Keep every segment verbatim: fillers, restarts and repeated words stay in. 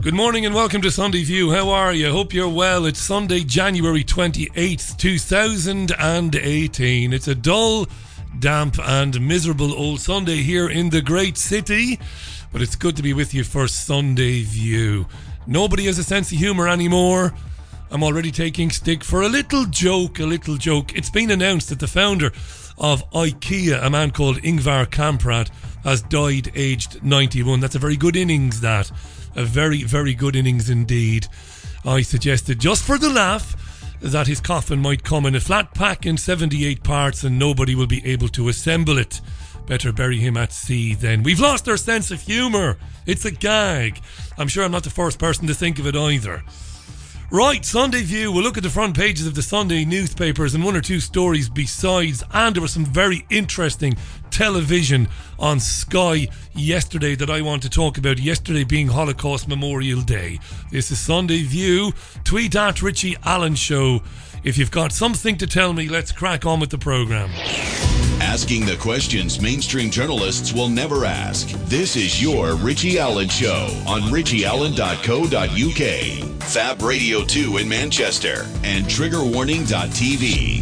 Good morning and welcome to Sunday View. How are you? Hope you're well. It's Sunday, January twenty-eighth, twenty eighteen. It's a dull, damp and miserable old Sunday here in the great city, but it's good to be with you for Sunday View. Nobody has a sense of humour anymore. I'm already taking stick for a little joke, a little joke. It's been announced that the founder of IKEA, a man called Ingvar Kamprad, has died aged ninety-one. That's a very good innings, that. A very, very good innings indeed. I suggested, just for the laugh, that his coffin might come in a flat pack in seventy-eight parts and nobody will be able to assemble it. Better bury him at sea then. We've lost our sense of humour. It's a gag. I'm sure I'm not the first person to think of it either. Right, Sunday View. We'll look at the front pages of the Sunday newspapers and one or two stories besides. And there was some very interesting television on Sky yesterday that I want to talk about. Yesterday being Holocaust Memorial Day. This is Sunday View. Tweet at Richie Allen Show. If you've got something to tell me, let's crack on with the programme. Asking the questions mainstream journalists will never ask. This is your Richie Allen Show on richie allen dot co dot uk, Fab Radio two in Manchester, and trigger warning dot t v.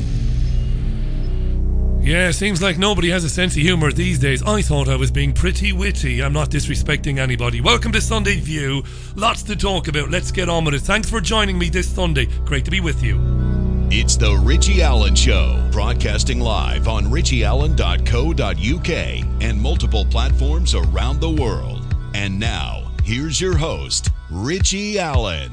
Yeah, seems like nobody has a sense of humour these days. I thought I was being pretty witty. I'm not disrespecting anybody. Welcome to Sunday View. Lots to talk about. Let's get on with it. Thanks for joining me this Sunday. Great to be with you. It's the Richie Allen Show, broadcasting live on richie allen dot co dot uk and multiple platforms around the world. And now, here's your host, Richie Allen.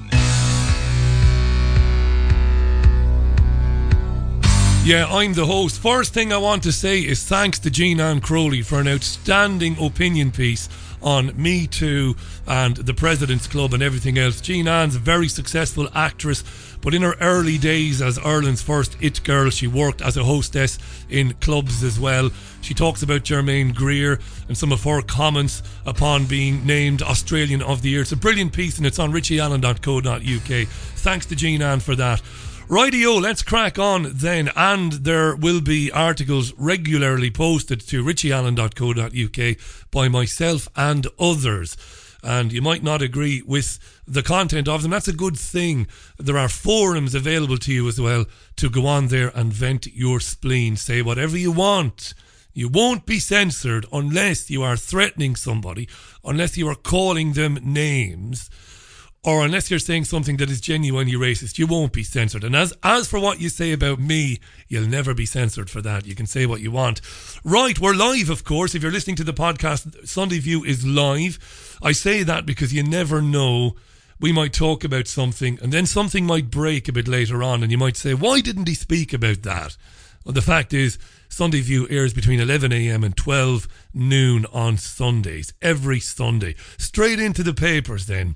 Yeah, I'm the host. First thing I want to say is thanks to Jean Ann Crowley for an outstanding opinion piece on Me Too and the President's Club and everything else. Jean Ann's a very successful actress, but in her early days as Ireland's first it girl, she worked as a hostess in clubs as well. She talks about Germaine Greer and some of her comments upon being named Australian of the Year. It's a brilliant piece and it's on richie allen dot co dot uk. Thanks to Jean Ann for that. Rightio, let's crack on then, and there will be articles regularly posted to richie allen dot co dot uk by myself and others, and you might not agree with the content of them. That's a good thing. There are forums available to you as well to go on there and vent your spleen. Say whatever you want. You won't be censored unless you are threatening somebody, unless you are calling them names, or unless you're saying something that is genuinely racist. You won't be censored. And as as for what you say about me, you'll never be censored for that. You can say what you want. Right, we're live, of course. If you're listening to the podcast, Sunday View is live. I say that because you never know. We might talk about something and then something might break a bit later on and you might say, why didn't he speak about that? Well, the fact is, Sunday View airs between eleven a.m. and twelve noon on Sundays. Every Sunday. Straight into the papers then.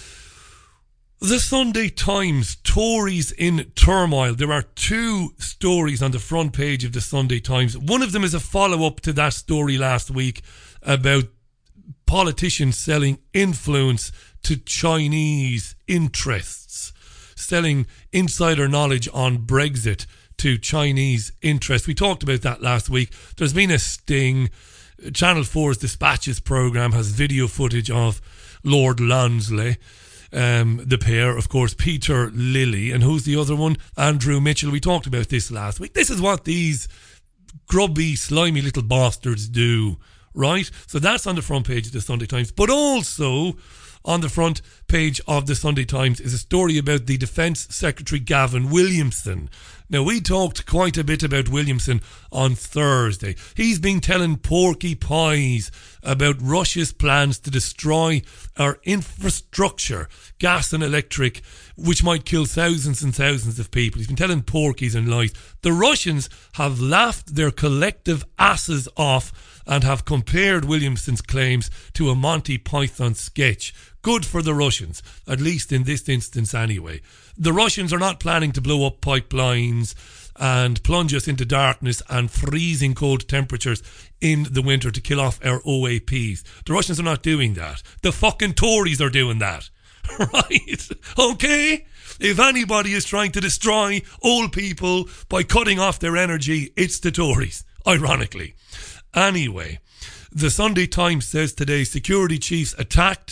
The Sunday Times, Tories in turmoil. There are two stories on the front page of the Sunday Times. One of them is a follow-up to that story last week about politicians selling influence to Chinese interests, selling insider knowledge on Brexit to Chinese interests. We talked about that last week. There's been a sting. Channel four's Dispatches programme has video footage of Lord Lansley. Um, the pair, of course, Peter Lilly, and who's the other one? Andrew Mitchell. We talked about this last week. This is what these grubby, slimy little bastards do, right? So that's on the front page of the Sunday Times. But also on the front page of the Sunday Times is a story about the Defence Secretary Gavin Williamson. Now, we talked quite a bit about Williamson on Thursday. He's been telling porky pies about Russia's plans to destroy our infrastructure, gas and electric, which might kill thousands and thousands of people. He's been telling porkies and lies. The Russians have laughed their collective asses off and have compared Williamson's claims to a Monty Python sketch. Good for the Russians, at least in this instance anyway. The Russians are not planning to blow up pipelines and plunge us into darkness and freezing cold temperatures in the winter to kill off our O A Ps. The Russians are not doing that. The fucking Tories are doing that. Right? Okay? If anybody is trying to destroy old people by cutting off their energy, it's the Tories, ironically. Anyway, the Sunday Times says today security chiefs attacked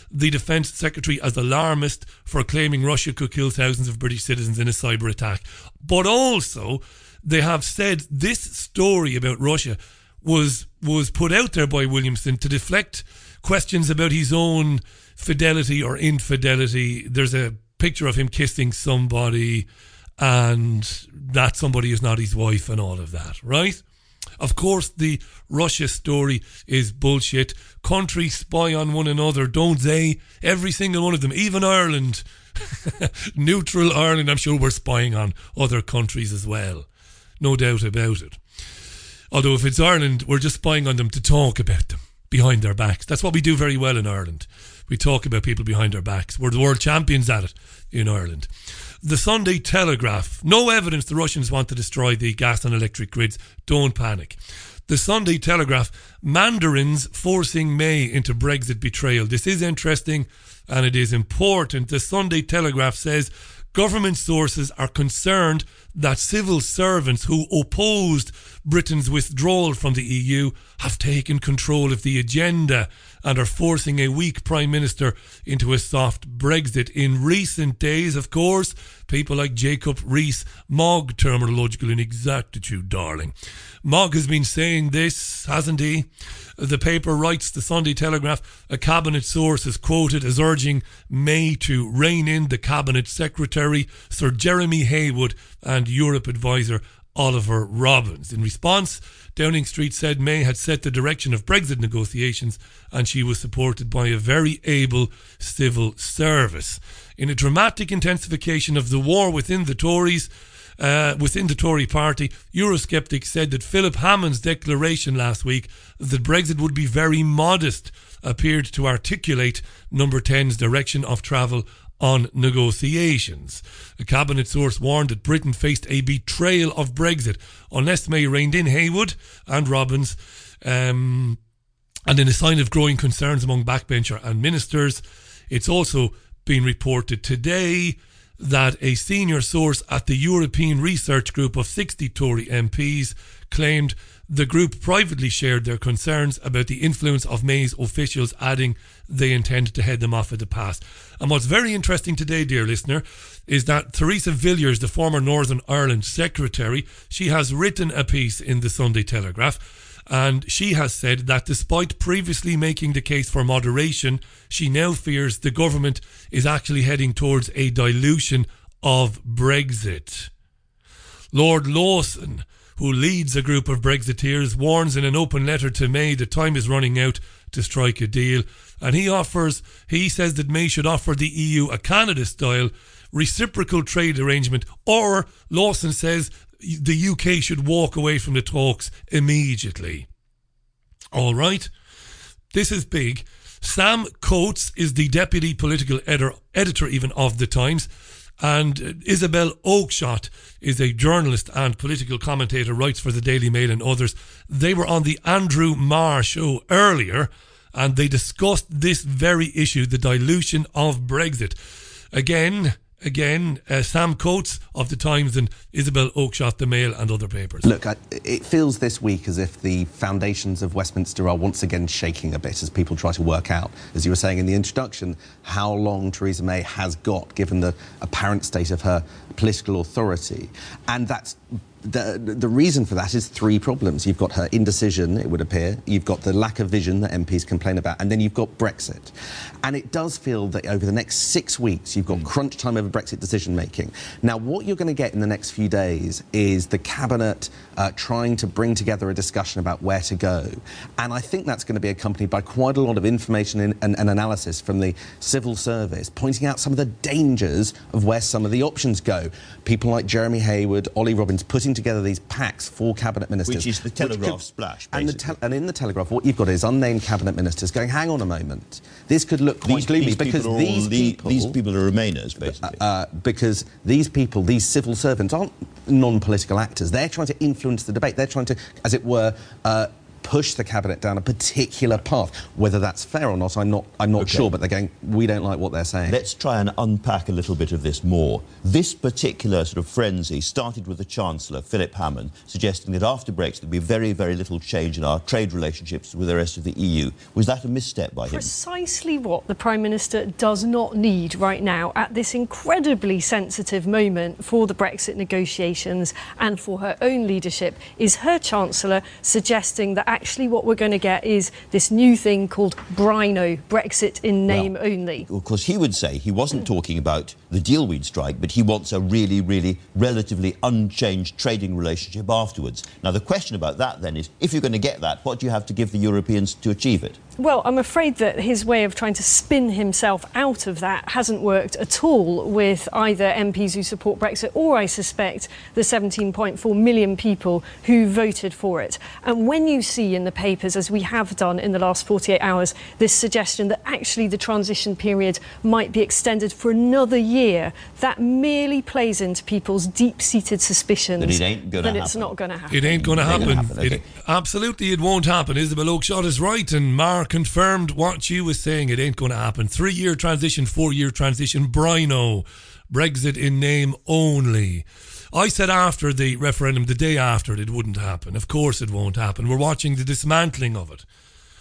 the Defence Secretary as alarmist for claiming Russia could kill thousands of British citizens in a cyber attack. But also, they have said this story about Russia was was put out there by Williamson to deflect questions about his own fidelity or infidelity. There's a picture of him kissing somebody, and that somebody is not his wife and all of that, right? Of course, the Russia story is bullshit. Countries spy on one another, don't they? Every single one of them, even Ireland. Neutral Ireland, I'm sure we're spying on other countries as well. No doubt about it. Although if it's Ireland, we're just spying on them to talk about them behind their backs. That's what we do very well in Ireland. We talk about people behind our backs. We're the world champions at it in Ireland. The Sunday Telegraph. No evidence the Russians want to destroy the gas and electric grids. Don't panic. The Sunday Telegraph. Mandarins forcing May into Brexit betrayal. This is interesting and it is important. The Sunday Telegraph says government sources are concerned that civil servants who opposed Britain's withdrawal from the E U have taken control of the agenda and are forcing a weak Prime Minister into a soft Brexit. In recent days, of course, people like Jacob Rees-Mogg, terminological inexactitude, darling. Mogg has been saying this, hasn't he? The paper writes, the Sunday Telegraph, a cabinet source is quoted as urging May to rein in the cabinet secretary, Sir Jeremy Haywood, and Europe advisor Oliver Robbins. In response, Downing Street said May had set the direction of Brexit negotiations and she was supported by a very able civil service. In a dramatic intensification of the war within the Tories, uh, within the Tory party, Eurosceptics said that Philip Hammond's declaration last week that Brexit would be very modest appeared to articulate Number ten's direction of travel on negotiations. A cabinet source warned that Britain faced a betrayal of Brexit unless May reined in Haywood and Robbins, um, and in a sign of growing concerns among backbencher and ministers. It's also been reported today that a senior source at the European Research Group of sixty Tory M Ps claimed the group privately shared their concerns about the influence of May's officials, adding they intend to head them off at the pass. And what's very interesting today, dear listener, is that Theresa Villiers, the former Northern Ireland Secretary, she has written a piece in the Sunday Telegraph, and she has said that despite previously making the case for moderation, she now fears the government is actually heading towards a dilution of Brexit. Lord Lawson, who leads a group of Brexiteers, warns in an open letter to May that time is running out to strike a deal. And he offers, he says that May should offer the E U a Canada-style reciprocal trade arrangement, or Lawson says the U K should walk away from the talks immediately. All right. This is big. Sam Coates is the deputy political editor, editor even of The Times. And Isabel Oakeshott is a journalist and political commentator, writes for the Daily Mail and others. They were on the Andrew Marr show earlier and they discussed this very issue, the dilution of Brexit. Again, again, uh, Sam Coates of The Times and Isabel Oakeshott, The Mail and other papers. Look, I, it feels this week as if the foundations of Westminster are once again shaking a bit as people try to work out, as you were saying in the introduction, how long Theresa May has got given the apparent state of her political authority. And that's The, the reason for that is three problems. You've got her indecision, it would appear. You've got the lack of vision that M Ps complain about. And then you've got Brexit. And it does feel that over the next six weeks, you've got crunch time over Brexit decision-making. Now, what you're going to get in the next few days is the Cabinet uh, trying to bring together a discussion about where to go. And I think that's going to be accompanied by quite a lot of information and, and, and analysis from the civil service, pointing out some of the dangers of where some of the options go. People like Jeremy Haywood, Ollie Robbins, putting together these packs for cabinet ministers, which is the Telegraph could, splash, basically. And, the te- and in the Telegraph, what you've got is unnamed cabinet ministers going, hang on a moment, this could look quite these, gloomy these because people these the, people, these people are Remainers, basically. Uh, because these people, these civil servants, aren't non-political actors. They're trying to influence the debate. They're trying to, as it were, uh, push the cabinet down a particular path. Whether that's fair or not, I'm not, I'm not Okay. sure, but they're going, we don't like what they're saying. Let's try and unpack a little bit of this more. This particular sort of frenzy started with the Chancellor, Philip Hammond, suggesting that after Brexit there'd be very, very little change in our trade relationships with the rest of the E U. Was that a misstep by him? Precisely what the Prime Minister does not need right now at this incredibly sensitive moment for the Brexit negotiations and for her own leadership is her Chancellor suggesting that actually what we're going to get is this new thing called Brino, Brexit in name Well, only. Of course, he would say he wasn't talking about the deal we'd strike, but he wants a really, really relatively unchanged trading relationship afterwards. Now, the question about that then is, if you're going to get that, what do you have to give the Europeans to achieve it? Well, I'm afraid that his way of trying to spin himself out of that hasn't worked at all with either M Ps who support Brexit or, I suspect, the seventeen point four million people who voted for it. And when you see in the papers, as we have done in the last forty-eight hours, this suggestion that actually the transition period might be extended for another year, that merely plays into people's deep-seated suspicions That it ain't gonna that it's happen. not going to happen. It ain't going to It ain't happen. gonna happen, okay. It, absolutely, it won't happen. Isabel Oakeshott is right, and Mar confirmed what you was saying. It ain't going to happen. Three-year transition, four-year transition, Brino, Brexit in name only. I said after the referendum, the day after, it wouldn't happen. Of course it won't happen. We're watching the dismantling of it.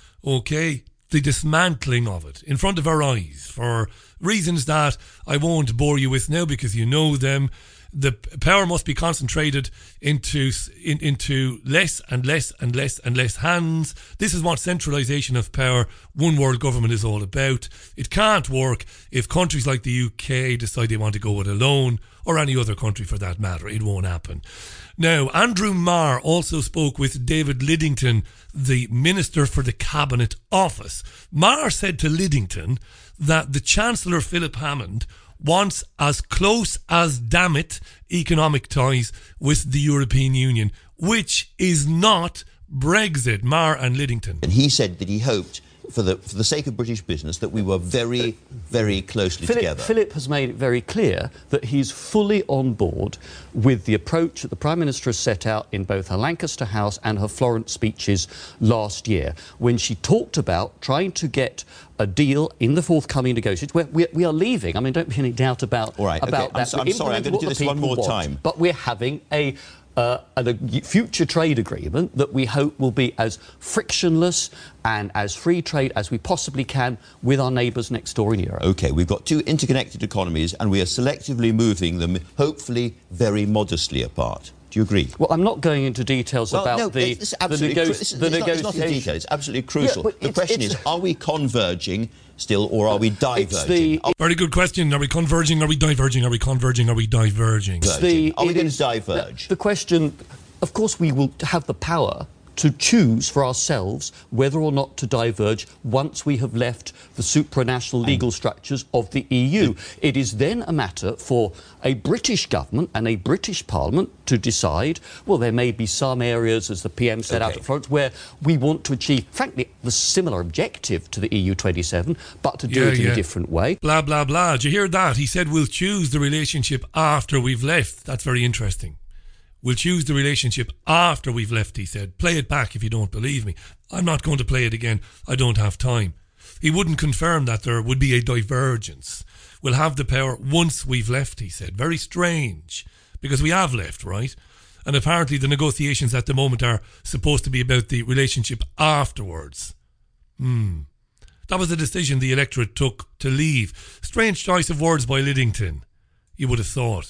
Okay? The dismantling of it in front of our eyes for reasons that I won't bore you with now because you know them. The power must be concentrated into in, into less and less and less and less hands. This is what centralisation of power, one world government is all about. It can't work if countries like the U K decide they want to go it alone, or any other country for that matter. It won't happen. Now, Andrew Marr also spoke with David Lidington, the Minister for the Cabinet Office. Marr said to Lidington that the Chancellor Philip Hammond wants as close as damn it economic ties with the European Union, which is not Brexit. Marr and Lidington. And he said that he hoped, for the for the sake of British business, that we were very, very closely Philip, together. Philip has made it very clear that he's fully on board with the approach that the Prime Minister has set out in both her Lancaster House and her Florence speeches last year, when she talked about trying to get a deal in the forthcoming negotiations. We're, we, we are leaving. I mean, don't be any doubt about, All right, okay. about I'm that. so- I'm We're sorry, I'm implementing gonna do what this the one people more want, time. But we're having a... Uh, a future trade agreement that we hope will be as frictionless and as free trade as we possibly can with our neighbours next door in Europe. OK, we've got two interconnected economies and we are selectively moving them, hopefully very modestly apart. Do you agree? Well, I'm not going into details Well, about no, the, it's the, absolutely nego- cru- it's, the it's not, it's not a negotiation. detail, it's absolutely crucial. but the it's- question it's- is, are we converging still or are we diverging? the- Are Very good question. Are we converging? Are we diverging? Are we converging? Are we diverging? we the- diverging? Are we it going to is- diverge? The, the question, of course, we will have the power to choose for ourselves whether or not to diverge once we have left the supranational legal structures of the E U. It is then a matter for a British government and a British Parliament to decide, well, there may be some areas, as the P M set out Okay. at Florence, where we want to achieve, frankly, the similar objective to the E U twenty-seven, but to do Yeah, it in yeah. a different way. Blah, blah, blah. Did you hear that? He said we'll choose the relationship after we've left. That's very interesting. We'll choose the relationship after we've left, he said. Play it back if you don't believe me. I'm not going to play it again. I don't have time. He wouldn't confirm that there would be a divergence. We'll have the power once we've left, he said. Very strange, because we have left, right? And apparently the negotiations at the moment are supposed to be about the relationship afterwards. Hmm. That was the decision the electorate took to leave. Strange choice of words by Lidington, you would have thought.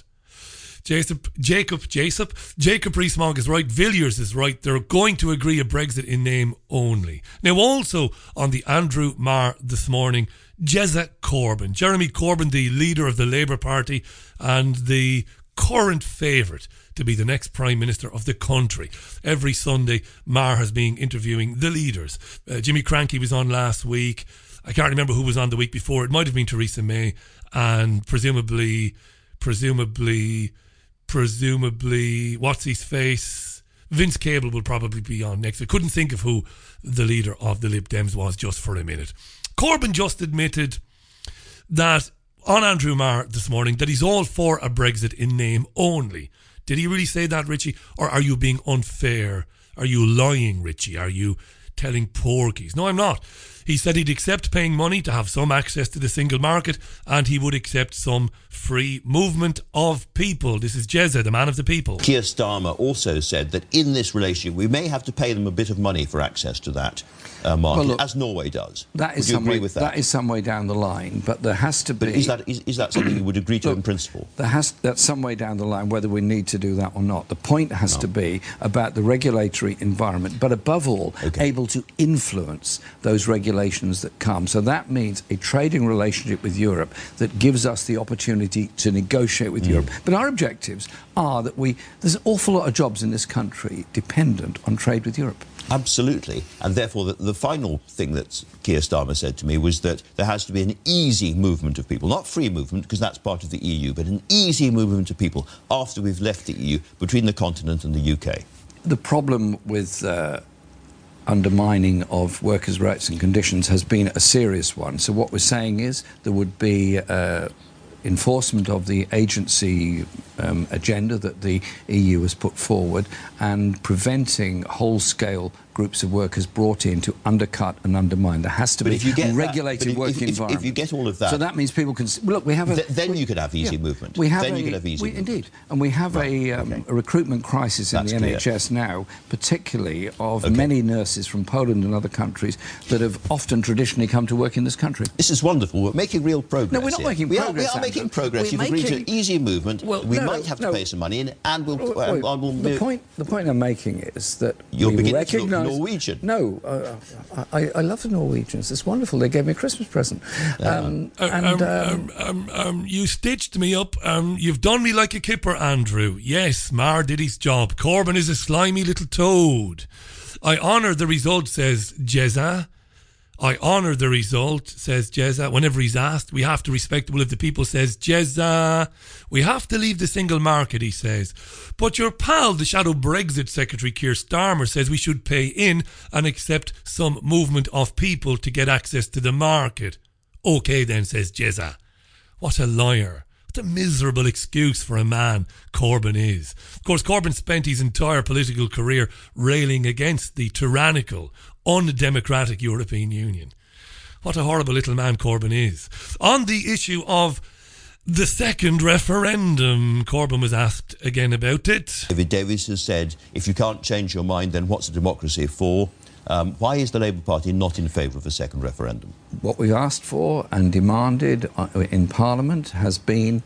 Jacob, Jacob, Jacob, Jacob Rees-Mogg is right. Villiers is right. They're going to agree a Brexit in name only. Now, also on the Andrew Marr this morning, Jezza Corbyn. Jeremy Corbyn, the leader of the Labour Party and the current favourite to be the next Prime Minister of the country. Every Sunday, Marr has been interviewing the leaders. Uh, Jimmy Cranky was on last week. I can't remember who was on the week before. It might have been Theresa May and presumably, presumably... Presumably, what's his face? Vince Cable will probably be on next. I couldn't think of who the leader of the Lib Dems was just for a minute. Corbyn just admitted that on Andrew Marr this morning that he's all for a Brexit in name only. Did he really say that, Richie? Or are you being unfair? Are you lying, Richie? Are you telling porkies? No, I'm not. He said he'd accept paying money to have some access to the single market, and he would accept some free movement of people. This is Jezza, the man of the people. Keir Starmer also said that in this relationship we may have to pay them a bit of money for access to that uh, market, well, look, as Norway does. That is would you some agree way, with that? That is some way down the line, but there has to be... But is that, is, is that something you would agree to look, in principle? There has, that's some way down the line, whether we need to do that or not. The point has no. to be about the regulatory environment, but above all, okay. able to influence those regulations that come. So that means a trading relationship with Europe that gives us the opportunity to negotiate with mm. Europe. But our objectives are that we... There's an awful lot of jobs in this country dependent on trade with Europe. Absolutely. And therefore, the, the final thing that Keir Starmer said to me was that there has to be an easy movement of people, not free movement, because that's part of the E U, but an easy movement of people after we've left the E U between the continent and the U K. The problem with uh, undermining of workers' rights and conditions has been a serious one. So what we're saying is there would be... Uh, enforcement of the agency um, agenda that the E U has put forward and preventing whole-scale groups of workers brought in to undercut and undermine. There has to but be if you get a regulated that, if, working if, environment. If you get all of that... So that means people can... Look, we have a... Th then we, you could have easy yeah, movement. We have then a, you could have easy we, movement. Indeed. And we have right. a, um, okay. a recruitment crisis in That's the clear. N H S now, particularly of okay. many nurses from Poland and other countries that have often traditionally come to work in this country. This is wonderful. We're making real progress. No, we're not here. making we progress, Are, we are making progress. We're You've making... agreed to easy movement. Well, we no, might have no. to pay some money in, and we'll... Wait, uh, wait. we'll the, point, the point I'm making is that You're we beginning recognise... to look Norwegian. No, uh, I, I love the Norwegians. It's wonderful. They gave me a Christmas present. Um, uh, and, um, um, um, um, you stitched me up. Um, you've done me like a kipper, Andrew. Yes, Mar did his job. Corbyn is a slimy little toad. I honour the result, says Jezza. I honour the result, says Jezza. Whenever he's asked, we have to respect the will of the people, says Jezza. We have to leave the single market, he says. But your pal, the shadow Brexit Secretary Keir Starmer, says we should pay in and accept some movement of people to get access to the market. OK then, says Jezza. What a liar. What a miserable excuse for a man Corbyn is. Of course, Corbyn spent his entire political career railing against the tyrannical, undemocratic European Union. What a horrible little man Corbyn is. On the issue of the second referendum, Corbyn was asked again about it. David Davis has said, if you can't change your mind, then what's a democracy for? Um, why is the Labour Party not in favour of a second referendum? What we've asked for and demanded in Parliament has been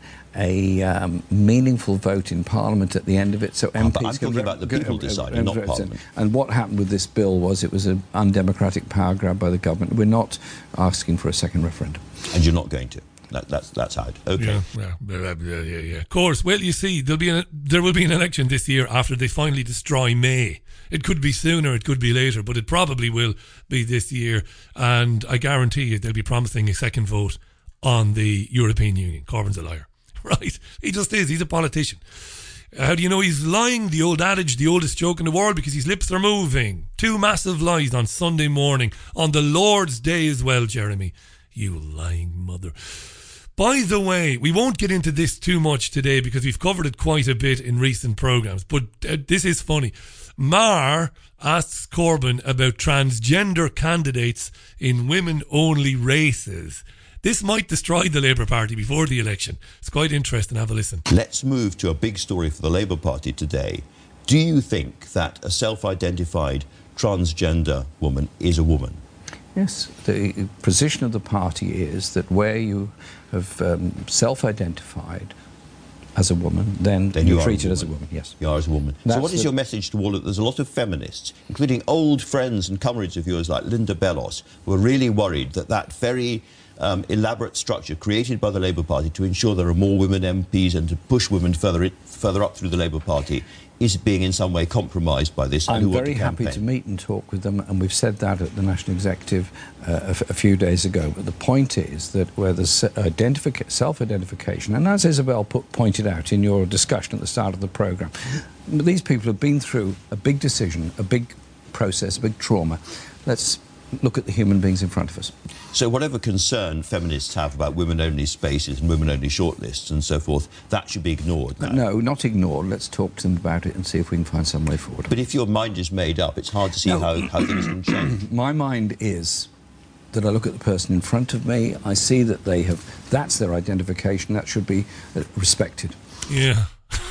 a um, meaningful vote in Parliament at the end of it, so M Ps but I'm talking about the people deciding, not Parliament. And what happened with this bill was it was an undemocratic power grab by the government. We're not asking for a second referendum. And you're not going to? That, that's that's out. Okay. Yeah, yeah, yeah, yeah, yeah. Of course. Well, you see, there'll be a, there will be an election this year after they finally destroy May. It could be sooner, it could be later, but it probably will be this year. And I guarantee you, they'll be promising a second vote on the European Union. Corbyn's a liar, right? He just is. He's a politician. How do you know he's lying? The old adage, the oldest joke in the world, because his lips are moving. Two massive lies on Sunday morning, on the Lord's Day as well, Jeremy. You lying mother. By the way, we won't get into this too much today because we've covered it quite a bit in recent programmes, but uh, this is funny. Mar asks Corbyn about transgender candidates in women-only races. This might destroy the Labour Party before the election. It's quite interesting. Have a listen. Let's move to a big story for the Labour Party today. Do you think that a self-identified transgender woman is a woman? Yes, the position of the party is that where you have um, self-identified as a woman, then, then you're you treated a as a woman, yes. You are as a woman. That's so what is the... your message to all of... There's a lot of feminists, including old friends and comrades of yours like Linda Bellos, who are really worried that that very um, elaborate structure created by the Labour Party to ensure there are more women M Ps and to push women further, it, further up through the Labour Party is being in some way compromised by this. I'm very happy to meet and talk with them, and we've said that at the National Executive uh, a, f- a few days ago. But the point is that where there's identific- self-identification, and as Isabel put, pointed out in your discussion at the start of the programme, these people have been through a big decision, a big process, a big trauma. Let's look at the human beings in front of us. So whatever concern feminists have about women-only spaces and women-only shortlists and so forth, that should be ignored now. No, not ignored. Let's talk to them about it and see if we can find some way forward. But if your mind is made up, it's hard to see No. how, how things can change. My mind is that I look at the person in front of me, I see that they have, that's their identification, that should be uh, respected. Yeah.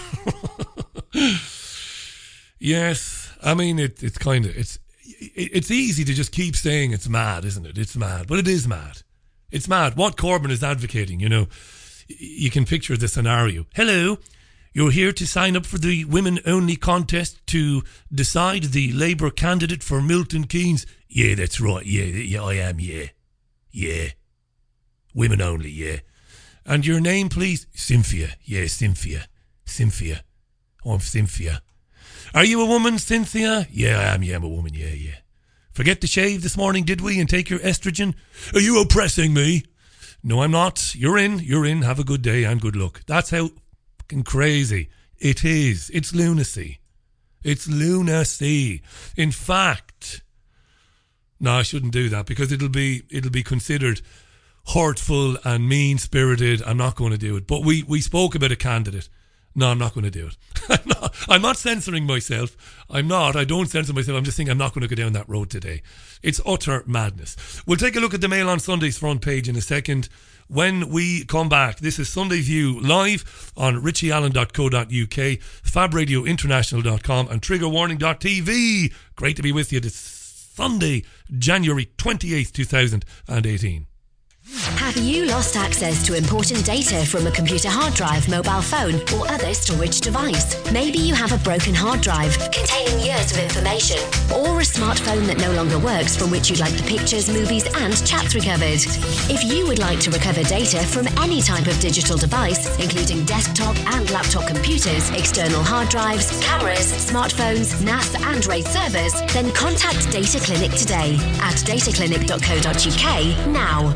Yes. I mean, it, it's kind of, it's, it, it's easy to just keep saying it's mad, isn't it? It's mad. But it is mad. It's mad. What Corbyn is advocating, you know, y- you can picture the scenario. Hello. You're here to sign up for the women-only contest to decide the Labour candidate for Milton Keynes. Yeah, that's right. Yeah, yeah, I am. Yeah, yeah. Women only. Yeah. And your name, please? Cynthia. Yeah, Cynthia. Cynthia. Oh, I'm Cynthia. Are you a woman, Cynthia? Yeah, I am. Yeah, I'm a woman. Yeah, yeah. Forget to shave this morning, did we? And take your estrogen? Are you oppressing me? No, I'm not. You're in. You're in. Have a good day and good luck. That's how crazy it is. It's lunacy. It's lunacy. In fact, no, I shouldn't do that because it'll be it'll be considered hurtful and mean-spirited. I'm not going to do it. But we we spoke about a candidate. No, I'm not going to do it. I'm not, I'm not censoring myself. I'm not. I don't censor myself. I'm just thinking I'm not going to go down that road today. It's utter madness. We'll take a look at the Mail on Sunday's front page in a second. When we come back, this is Sunday View live on richie allen dot co dot uk, fab radio international dot com and trigger warning dot t v. Great to be with you this Sunday, January twenty-eighth, twenty eighteen. Have you lost access to important data from a computer hard drive, mobile phone, or other storage device? Maybe you have a broken hard drive containing years of information, or a smartphone that no longer works from which you'd like the pictures, movies, and chats recovered. If you would like to recover data from any type of digital device, including desktop and laptop computers, external hard drives, cameras, smartphones, N A S, and RAID servers, then contact Data Clinic today at data clinic dot co dot uk now.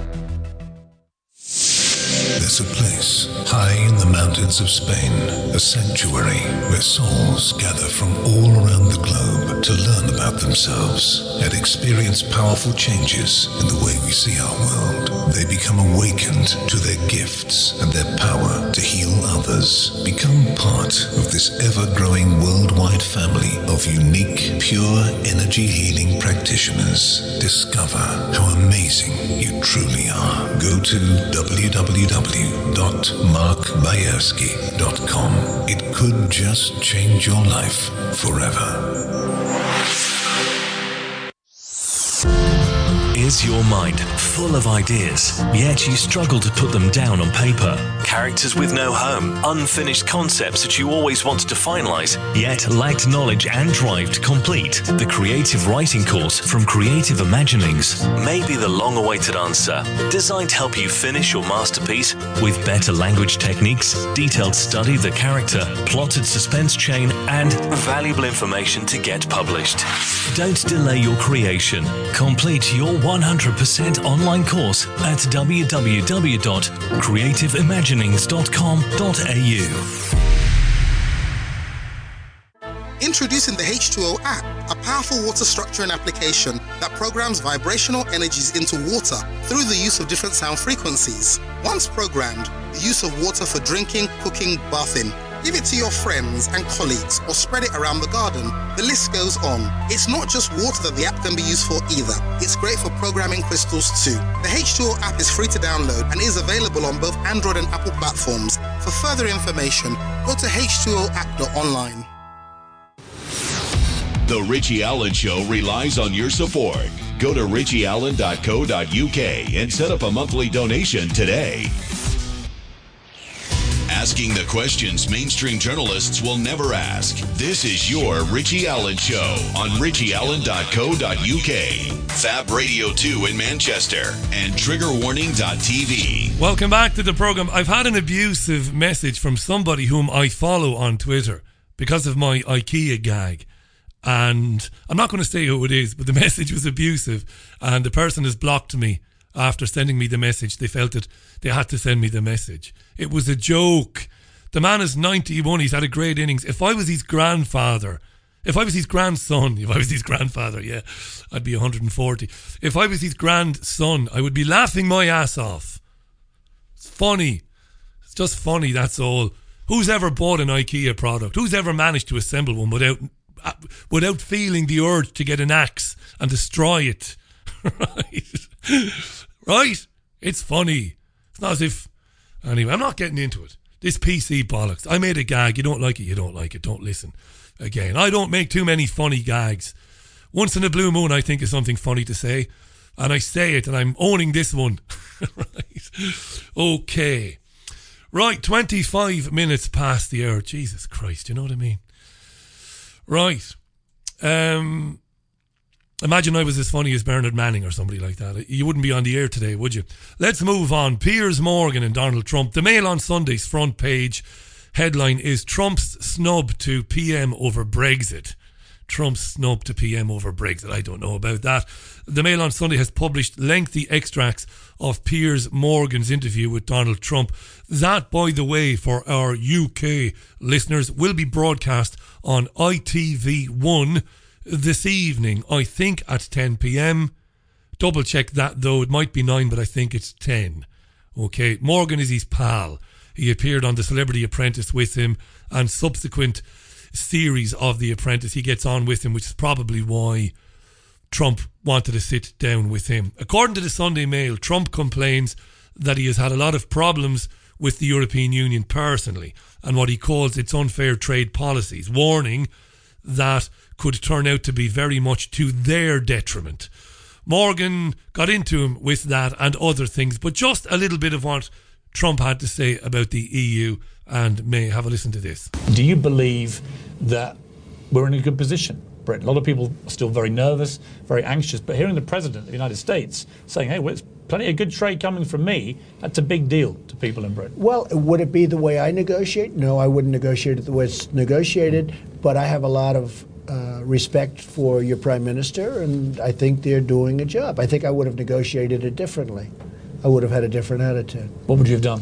There's a place high in the mountains of Spain, a sanctuary where souls gather from all around the globe to learn about themselves and experience powerful changes in the way we see our world. They become awakened to their gifts and their power to heal others. Become part of this ever-growing worldwide family of unique, pure energy healing practitioners. Discover how amazing you truly are. Go to w w w dot mark bayersky dot com. It could just change your life forever. Is your mind full of ideas, yet you struggle to put them down on paper? Characters with no home, unfinished concepts that you always wanted to finalize, yet lacked knowledge and drive to complete? The creative writing course from Creative Imaginings may be the long-awaited answer. Designed to help you finish your masterpiece with better language techniques, detailed study of the character, plotted suspense chain, and valuable information to get published. Don't delay your creation. Complete your one hundred percent online course at w w w dot creative imaginings dot com dot a u. Introducing the H two O app, a powerful water structure and application that programs vibrational energies into water through the use of different sound frequencies. Once programmed, the use of water for drinking, cooking, bathing. Give it to your friends and colleagues or spread it around the garden. The list goes on. It's not just water that the app can be used for either. It's great for programming crystals too. The H two O app is free to download and is available on both Android and Apple platforms. For further information, go to h two o app dot online. The Richie Allen Show relies on your support. Go to richie allen dot co dot uk and set up a monthly donation today. Asking the questions mainstream journalists will never ask. This is your Richie Allen Show on richie allen dot co dot uk, Fab Radio two in Manchester, and trigger warning dot t v. Welcome back to the programme. I've had an abusive message from somebody whom I follow on Twitter because of my IKEA gag. And I'm not going to say who it is, but the message was abusive. And the person has blocked me after sending me the message. They felt that they had to send me the message. It was a joke. The man is ninety-one. He's had a great innings. If I was his grandfather, If I was his grandson, if I was his grandfather, yeah, I'd be one hundred forty. If I was his grandson, I would be laughing my ass off. It's funny. It's just funny, that's all. Who's ever bought an IKEA product? Who's ever managed to assemble one without without feeling the urge to get an axe and destroy it? Right? Right? It's funny. It's not as if... Anyway, I'm not getting into it. This P C bollocks. I made a gag. You don't like it, you don't like it. Don't listen. Again, I don't make too many funny gags. Once in a blue moon, I think is something funny to say. And I say it, and I'm owning this one. Right. Okay. Right, twenty-five minutes past the hour. Jesus Christ, you know what I mean? Right. Um, imagine I was as funny as Bernard Manning or somebody like that. You wouldn't be on the air today, would you? Let's move on. Piers Morgan and Donald Trump. The Mail on Sunday's front page headline is Trump's snub to P M over Brexit. Trump's snub to P M over Brexit. I don't know about that. The Mail on Sunday has published lengthy extracts of Piers Morgan's interview with Donald Trump. That, by the way, for our U K listeners, will be broadcast on I T V one this evening, I think at ten p.m. Double check that though, it might be nine, but I think it's ten. Okay, Morgan is his pal. He appeared on The Celebrity Apprentice with him, and subsequent series of The Apprentice he gets on with him, which is probably why Trump wanted to sit down with him. According to the Sunday Mail, Trump complains that he has had a lot of problems with the European Union personally and what he calls its unfair trade policies, warning that could turn out to be very much to their detriment. Morgan got into him with that and other things, but just a little bit of what Trump had to say about the E U, and May have a listen to this. Do you believe that we're in a good position, Britain? A lot of people are still very nervous, very anxious, but hearing the President of the United States saying, hey, well, it's plenty of good trade coming from me, that's a big deal to people in Britain. Well, would it be the way I negotiate? No, I wouldn't negotiate it the way it's negotiated, but I have a lot of uh, respect for your Prime Minister, and I think they're doing a job. I think I would have negotiated it differently. I would have had a different attitude. What would you have done?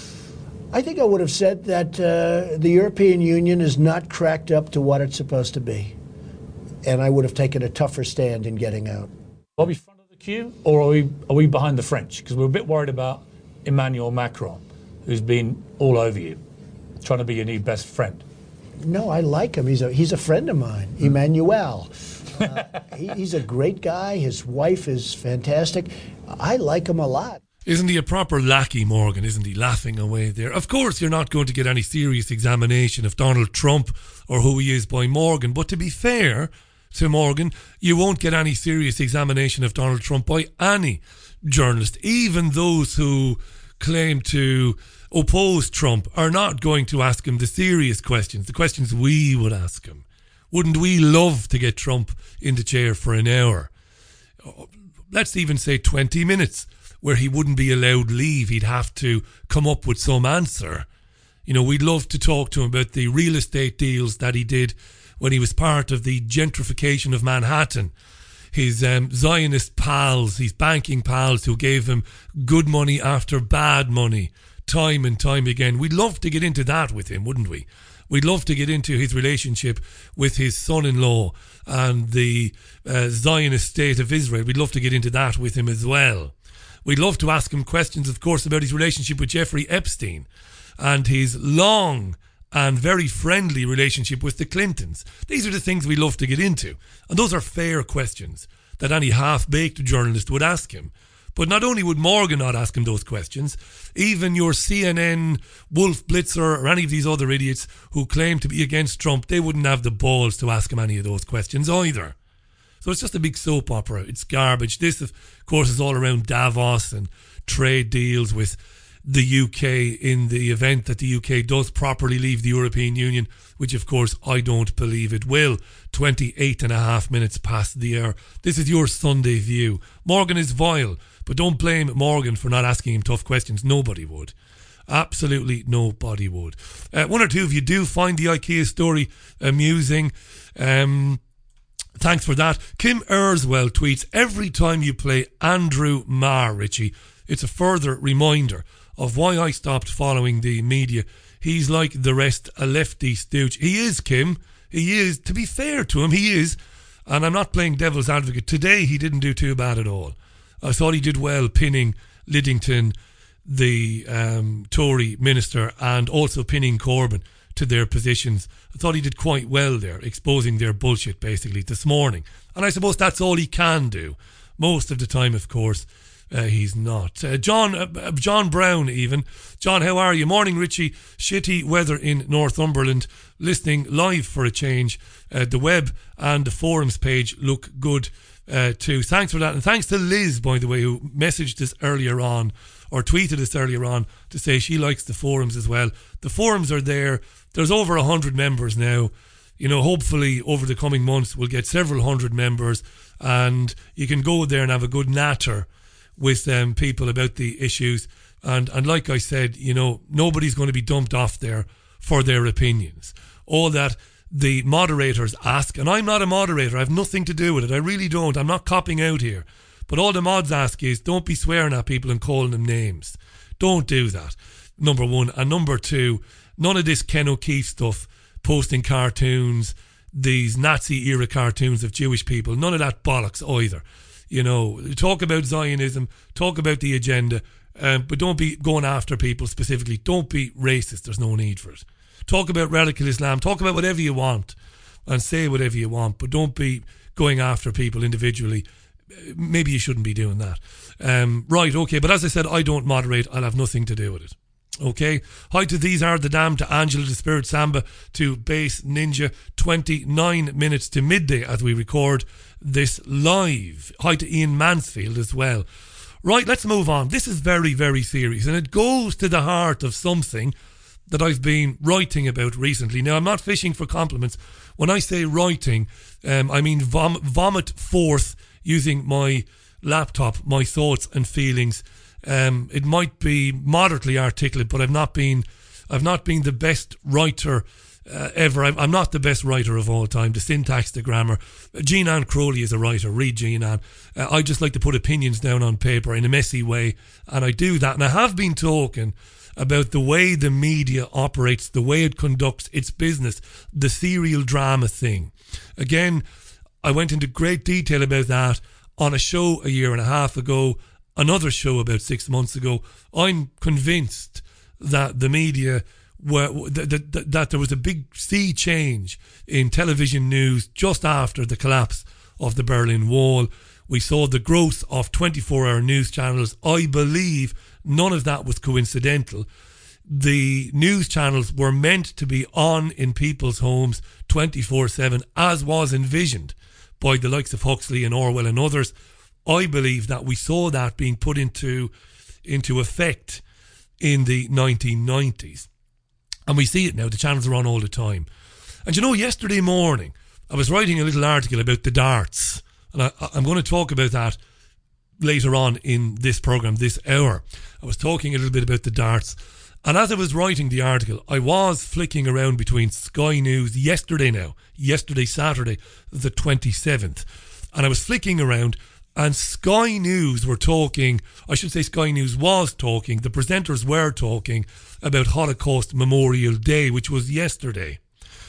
I think I would have said that uh, the European Union is not cracked up to what it's supposed to be. And I would have taken a tougher stand in getting out. Are we front of the queue, or are we, are we behind the French? Because we're a bit worried about Emmanuel Macron, who's been all over you, trying to be your new best friend. No, I like him. He's a, he's a friend of mine, mm. Emmanuel. Uh, he, he's a great guy. His wife is fantastic. I like him a lot. Isn't he a proper lackey, Morgan? Isn't he laughing away there? Of course, you're not going to get any serious examination of Donald Trump or who he is by Morgan. But to be fair to Morgan, you won't get any serious examination of Donald Trump by any journalist. Even those who claim to oppose Trump are not going to ask him the serious questions, the questions we would ask him. Wouldn't we love to get Trump in the chair for an hour? Let's even say twenty minutes. Where he wouldn't be allowed leave. He'd have to come up with some answer. You know, we'd love to talk to him about the real estate deals that he did when he was part of the gentrification of Manhattan. His um, Zionist pals, his banking pals who gave him good money after bad money, time and time again. We'd love to get into that with him, wouldn't we? We'd love to get into his relationship with his son-in-law and the uh, Zionist state of Israel. We'd love to get into that with him as well. We'd love to ask him questions, of course, about his relationship with Jeffrey Epstein and his long and very friendly relationship with the Clintons. These are the things we love to get into. And those are fair questions that any half-baked journalist would ask him. But not only would Morgan not ask him those questions, even your C N N, Wolf Blitzer, or any of these other idiots who claim to be against Trump, they wouldn't have the balls to ask him any of those questions either. So it's just a big soap opera. It's garbage. This, of course, is all around Davos and trade deals with the U K in the event that the U K does properly leave the European Union, which, of course, I don't believe it will. twenty-eight and a half minutes past the hour. This is your Sunday View. Morgan is vile, but don't blame Morgan for not asking him tough questions. Nobody would. Absolutely nobody would. Uh, one or two of you do find the IKEA story amusing. Um... Thanks for that. Kim Erswell tweets, every time you play Andrew Marr, Richie, it's a further reminder of why I stopped following the media. He's like the rest, a lefty stooge. He is, Kim. He is, to be fair to him, he is, and I'm not playing devil's advocate. Today, he didn't do too bad at all. I thought he did well pinning Lidington, the um, Tory minister, and also pinning Corbyn to their positions. I thought he did quite well there, exposing their bullshit basically this morning. And I suppose that's all he can do. Most of the time, of course, uh, he's not. Uh, John uh, John Brown even. John, how are you? Morning, Richie. Shitty weather in Northumberland. Listening live for a change. Uh, the web and the forums page look good uh, too. Thanks for that. And thanks to Liz, by the way, who messaged us earlier on, or tweeted us earlier on, to say she likes the forums as well. The forums are there. There's over one hundred members now. You know, hopefully over the coming months we'll get several hundred members, and you can go there and have a good natter with um, people about the issues. And, and like I said, you know, nobody's going to be dumped off there for their opinions. All that the moderators ask, and I'm not a moderator, I have nothing to do with it. I really don't. I'm not copping out here. But all the mods ask is, don't be swearing at people and calling them names. Don't do that, number one. And number two, none of this Ken O'Keefe stuff, posting cartoons, these Nazi-era cartoons of Jewish people, none of that bollocks either. You know, talk about Zionism, talk about the agenda, um, but don't be going after people specifically. Don't be racist. There's no need for it. Talk about radical Islam. Talk about whatever you want and say whatever you want, but don't be going after people individually. Maybe you shouldn't be doing that. Um, right, okay, but as I said, I don't moderate. I'll have nothing to do with it. Okay, hi to These Are the Damned, to Angela, to Spirit Samba, to Bass Ninja. Twenty-nine minutes to midday as we record this live. Hi to Ian Mansfield as well. Right, let's move on. This is very, very serious, and it goes to the heart of something that I've been writing about recently. Now, I'm not fishing for compliments. When I say writing, um, I mean vom- vomit forth using my laptop my thoughts and feelings. Um, it might be moderately articulate, but I've not been, I've not been the best writer uh, ever. I'm, I'm not the best writer of all time. The syntax, the grammar. Jean Ann Crowley is a writer. Read Jean Ann. Uh, I just like to put opinions down on paper in a messy way, and I do that. And I have been talking about the way the media operates, the way it conducts its business, the serial drama thing. Again, I went into great detail about that on a show a year and a half ago, another show about six months ago. I'm convinced that the media were, that, that, that there was a big sea change in television news just after the collapse of the Berlin Wall. We saw the growth of twenty-four hour news channels. I believe none of that was coincidental. The news channels were meant to be on in people's homes twenty-four seven, as was envisioned by the likes of Huxley and Orwell and others. I believe that we saw that being put into into effect in the nineteen nineties. And we see it now. The channels are on all the time. And you know, yesterday morning, I was writing a little article about the darts. And I, I'm going to talk about that later on in this programme, this hour. I was talking a little bit about the darts. And as I was writing the article, I was flicking around between Sky News yesterday now, yesterday, Saturday, the twenty-seventh. And I was flicking around, and Sky News were talking, I should say Sky News was talking, the presenters were talking about Holocaust Memorial Day, which was yesterday.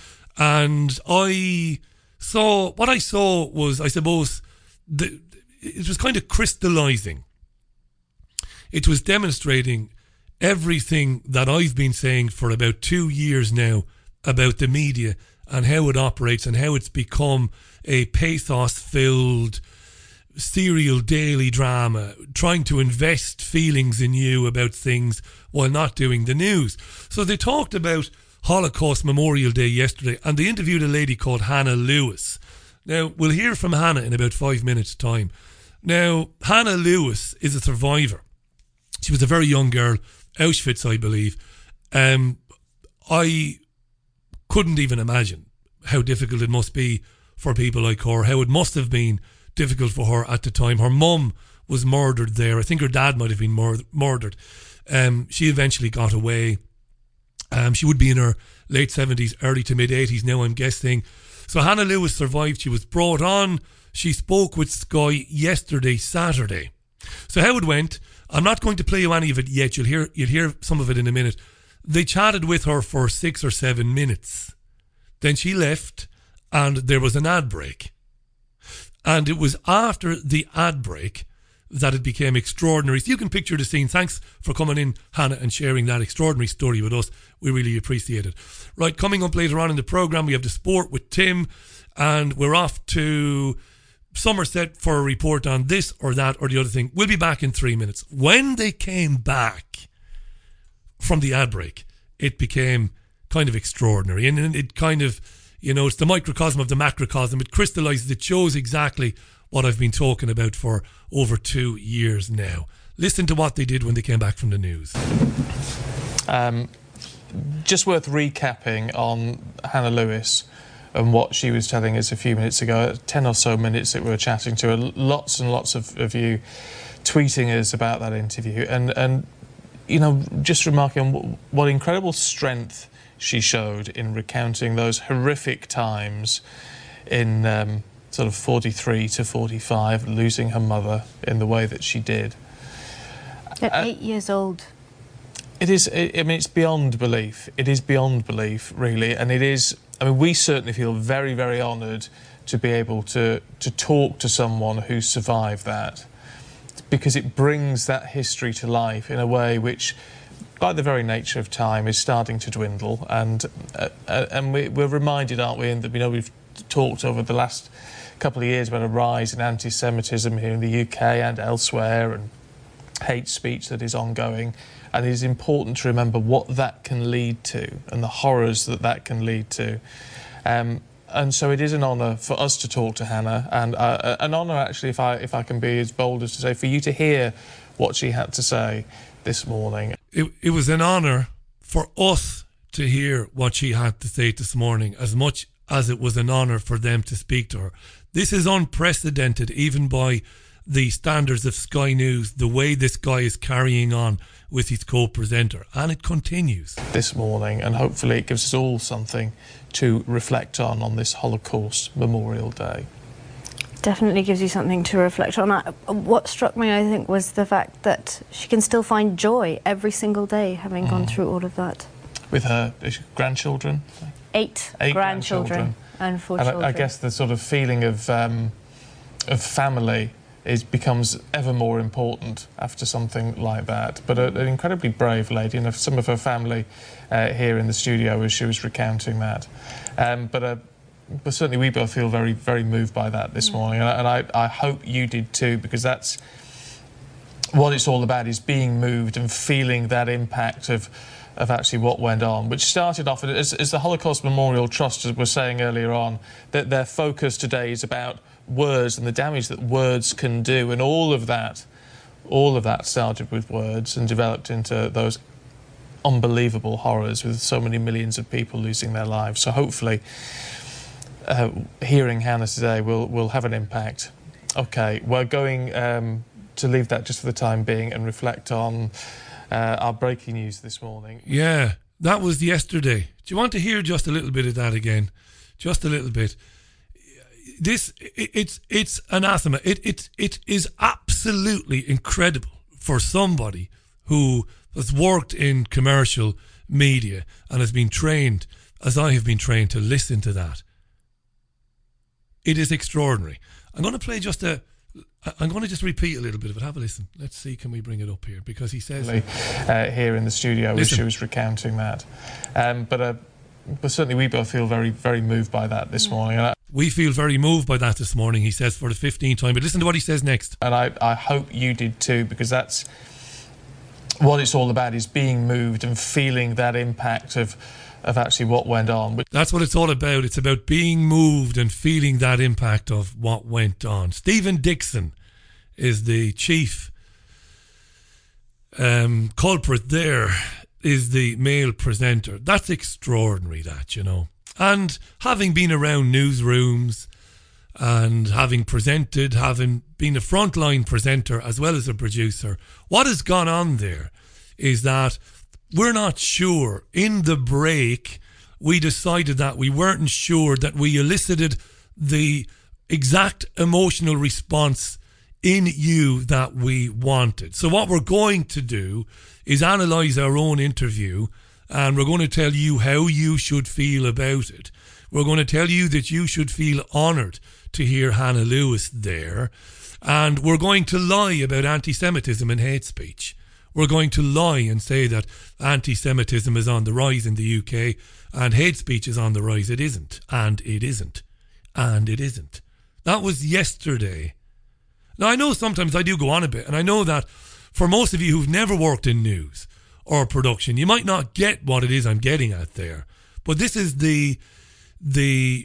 And I saw, what I saw was, I suppose, the, it was kind of crystallising. It was demonstrating everything that I've been saying for about two years now about the media and how it operates and how it's become a pathos-filled serial daily drama, trying to invest feelings in you about things while not doing the news. So they talked about Holocaust Memorial Day yesterday, and they interviewed a lady called Hannah Lewis. Now, we'll hear from Hannah in about five minutes' time. Now, Hannah Lewis is a survivor. She was a very young girl, Auschwitz, I believe. Um, I couldn't even imagine how difficult it must be for people like her, how it must have been difficult for her at the time. Her mum was murdered there. I think her dad might have been mur- murdered. Um, she eventually got away. Um, she would be in her late seventies, early to mid eighties now, I'm guessing. So Hannah Lewis survived. She was brought on. She spoke with Sky yesterday, Saturday. So how it went, I'm not going to play you any of it yet. You'll hear you'll hear some of it in a minute. They chatted with her for six or seven minutes. Then she left, and there was an ad break. And it was after the ad break that it became extraordinary. So you can picture the scene. Thanks for coming in, Hannah, and sharing that extraordinary story with us. We really appreciate it. Right, coming up later on in the programme, we have the sport with Tim, and we're off to Somerset for a report on this or that or the other thing. We'll be back in three minutes. When they came back from the ad break, it became kind of extraordinary. And it kind of, you know, it's the microcosm of the macrocosm. It crystallises, it shows exactly what I've been talking about for over two years now. Listen to what they did when they came back from the news. Um, just worth recapping on Hannah Lewis and what she was telling us a few minutes ago. Ten or so minutes that we were chatting to her. Lots and lots of, of you tweeting us about that interview. And, and you know, just remarking on what, what incredible strength she showed in recounting those horrific times in um, sort of forty-three to forty-five, losing her mother in the way that she did. At uh, eight years old. It is, I mean, it's beyond belief. It is beyond belief, really. And it is, I mean, we certainly feel very, very honoured to be able to, to talk to someone who survived that, because it brings that history to life in a way which, by the very nature of time, is starting to dwindle. And uh, uh, and we, we're reminded, aren't we, and that we know we've talked over the last couple of years about a rise in anti-Semitism here in the U K and elsewhere, and hate speech that is ongoing. And it is important to remember what that can lead to and the horrors that that can lead to. Um, and so it is an honour for us to talk to Hannah, and uh, an honour, actually, if I if I can be as bold as to say, for you to hear what she had to say this morning. It, it was an honour for us to hear what she had to say this morning, as much as it was an honour for them to speak to her. This is unprecedented, even by the standards of Sky News, the way this guy is carrying on with his co-presenter, and it continues this morning, and hopefully it gives us all something to reflect on on this Holocaust Memorial Day. Definitely gives you something to reflect on. What struck me, I think, was the fact that she can still find joy every single day, having mm. gone through all of that. With her grandchildren? Eight, Eight grandchildren, grandchildren and four and children. I, I guess the sort of feeling of um, of family is becomes ever more important after something like that. But a, an incredibly brave lady, and some of her family uh, here in the studio as she was recounting that. Um, but, uh, but certainly we both feel very, very moved by that this mm. morning, and, I, and I, I hope you did too, because that's what it's all about, is being moved and feeling that impact of of actually what went on, which started off as, as the Holocaust Memorial Trust, as we were saying earlier on, that their focus today is about words and the damage that words can do, and all of that, all of that started with words and developed into those unbelievable horrors with so many millions of people losing their lives. So hopefully, uh, hearing Hannah today will will have an impact. Okay, we're going um, to leave that just for the time being and reflect on uh, our breaking news this morning. Yeah, that was yesterday. Do you want to hear just a little bit of that again? Just a little bit. This it, it's it's anathema. It it it is absolutely incredible for somebody who has worked in commercial media and has been trained, as I have been trained, to listen to that. It is extraordinary. I'm going to play just a. I'm going to just repeat a little bit of it. Have a listen. Let's see, can we bring it up here? Because he says uh, here in the studio as she was recounting that. Um, but uh, but certainly we both feel very very moved by that this morning. And I, we feel very moved by that this morning, he says for the fifteenth time. But listen to what he says next. And I, I hope you did too, because that's what it's all about, is being moved and feeling that impact of of actually what went on. That's what it's all about. It's about being moved and feeling that impact of what went on. Stephen Dixon is the chief um, culprit there, is the male presenter. That's extraordinary, that, you know. And having been around newsrooms and having presented, having been a frontline presenter as well as a producer, what has gone on there is that we're not sure. In the break, we decided that we weren't sure that we elicited the exact emotional response in you that we wanted. So what we're going to do is analyse our own interview, and we're going to tell you how you should feel about it. We're going to tell you that you should feel honoured to hear Hannah Lewis there. And we're going to lie about anti-Semitism and hate speech. We're going to lie and say that anti-Semitism is on the rise in the U K and hate speech is on the rise. It isn't. And it isn't. And it isn't. That was yesterday. Now, I know sometimes I do go on a bit, and I know that for most of you who've never worked in news or production, you might not get what it is I'm getting at there. But this is the the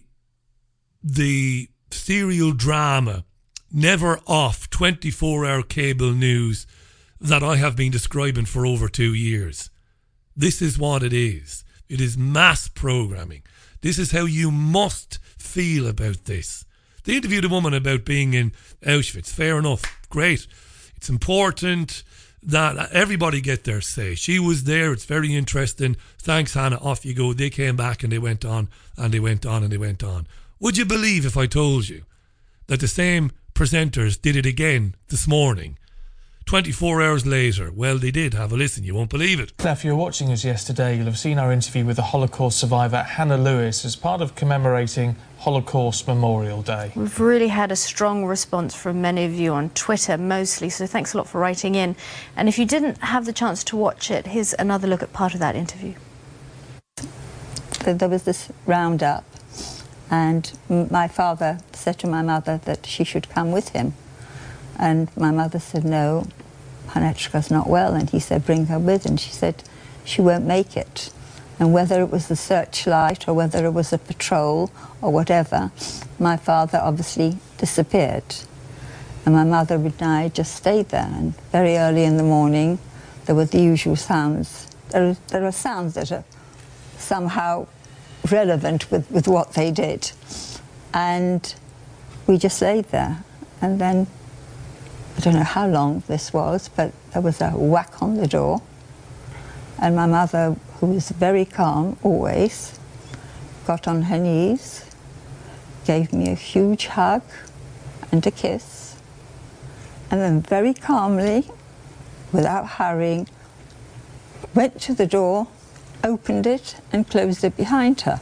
the serial drama, never off twenty-four hour cable news that I have been describing for over two years. This is what it is. It is mass programming. This is how you must feel about this. They interviewed a woman about being in Auschwitz. Fair enough. Great. It's important that everybody get their say. She was there. It's very interesting. Thanks, Hannah. Off you go. They came back and they went on and they went on and they went on. Would you believe if I told you that the same presenters did it again this morning? twenty-four hours later. Well, they did. Have a listen. You won't believe it. Now, if you were watching us yesterday, you'll have seen our interview with the Holocaust survivor Hannah Lewis as part of commemorating Holocaust Memorial Day. We've really had a strong response from many of you on Twitter mostly, so thanks a lot for writing in. And if you didn't have the chance to watch it, here's another look at part of that interview. There was this roundup, and my father said to my mother that she should come with him. And my mother said, no, Hanetchka's not well. And he said, bring her with. And she said, she won't make it. And whether it was the searchlight or whether it was a patrol or whatever, my father obviously disappeared. And my mother and I just stayed there. And very early in the morning, there were the usual sounds. There are, there are sounds that are somehow relevant with, with what they did. And we just laid there. And then, I don't know how long this was, but there was a whack on the door. And my mother, who was very calm always, got on her knees, gave me a huge hug and a kiss, and then very calmly, without hurrying, went to the door, opened it and closed it behind her.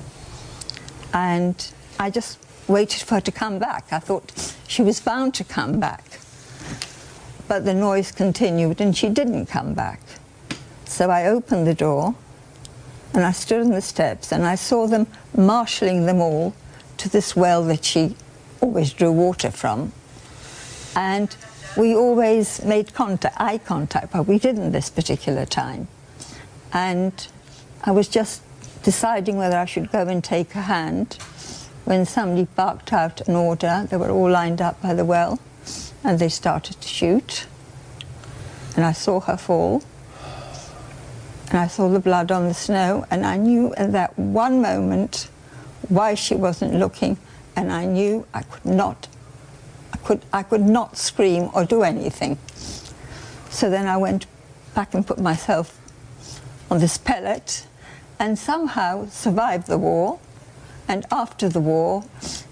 And I just waited for her to come back. I thought she was bound to come back. But the noise continued and she didn't come back. So I opened the door and I stood on the steps and I saw them marshalling them all to this well that she always drew water from. And we always made contact, eye contact, but we didn't this particular time. And I was just deciding whether I should go and take a hand when somebody barked out an order. They were all lined up by the well. And they started to shoot. And I saw her fall. And I saw the blood on the snow. And I knew in that one moment why she wasn't looking. And I knew I could not, I could, I could not scream or do anything. So then I went back and put myself on this pellet and somehow survived the war. And after the war,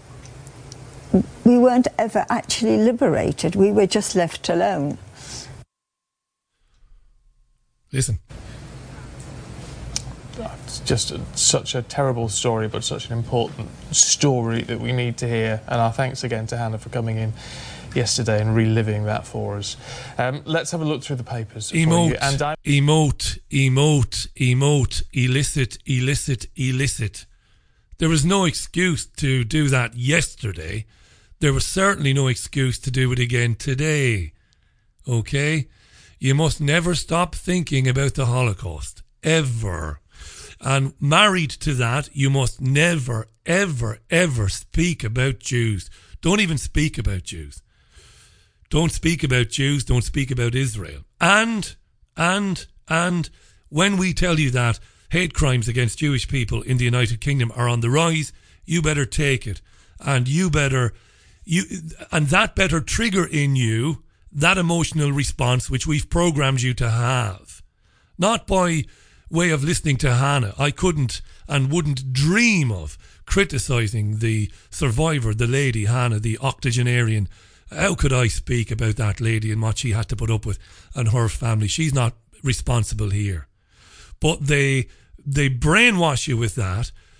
we weren't ever actually liberated. We were just left alone. Listen. It's just a, such a terrible story, but such an important story that we need to hear. And our thanks again to Hannah for coming in yesterday and reliving that for us. Um, let's have a look through the papers. Emote, for you. And I- emote, emote, emote, elicit, elicit, elicit. There was no excuse to do that yesterday. There was certainly no excuse to do it again today. Okay? You must never stop thinking about the Holocaust. Ever. And married to that, you must never, ever, ever speak about Jews. Don't even speak about Jews. Don't speak about Jews. Don't speak about Israel. And, and, and, when we tell you that hate crimes against Jewish people in the United Kingdom are on the rise, you better take it. And you better... You, and that better trigger in you that emotional response which we've programmed you to have. Not by way of listening to Hannah. I couldn't and wouldn't dream of criticising the survivor, the lady Hannah, the octogenarian. How could I speak about that lady and what she had to put up with and her family? She's not responsible here. But they they brainwash you with that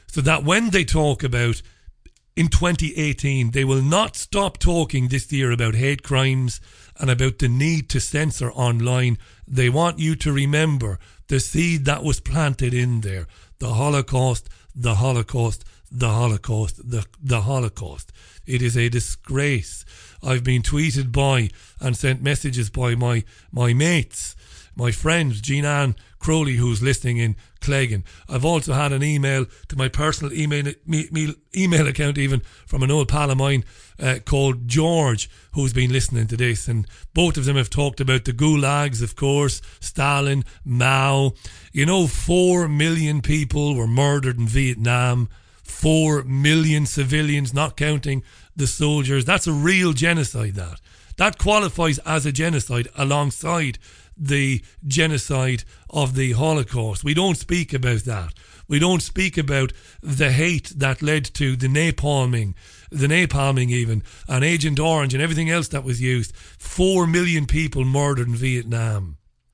so that when they talk about in twenty eighteen, they will not stop talking this year about hate crimes and about the need to censor online. They want you to remember the seed that was planted in there. The Holocaust, the Holocaust, the Holocaust, the, the Holocaust. It is a disgrace. I've been tweeted by and sent messages by my, my mates, my friend Jean-Anne Crowley, who's listening in Cleggan. I've also had an email to my personal email me, me, email account even from an old pal of mine uh, called George, who's been listening to this. And both of them have talked about the gulags, of course, Stalin, Mao. You know, four million people were murdered in Vietnam. Four million civilians, not counting the soldiers. That's a real genocide, that. That qualifies as a genocide alongside the genocide of the Holocaust. We don't speak about that. We don't speak about the hate that led to the napalming, the napalming even, and Agent Orange and everything else that was used. Four million people murdered in Vietnam.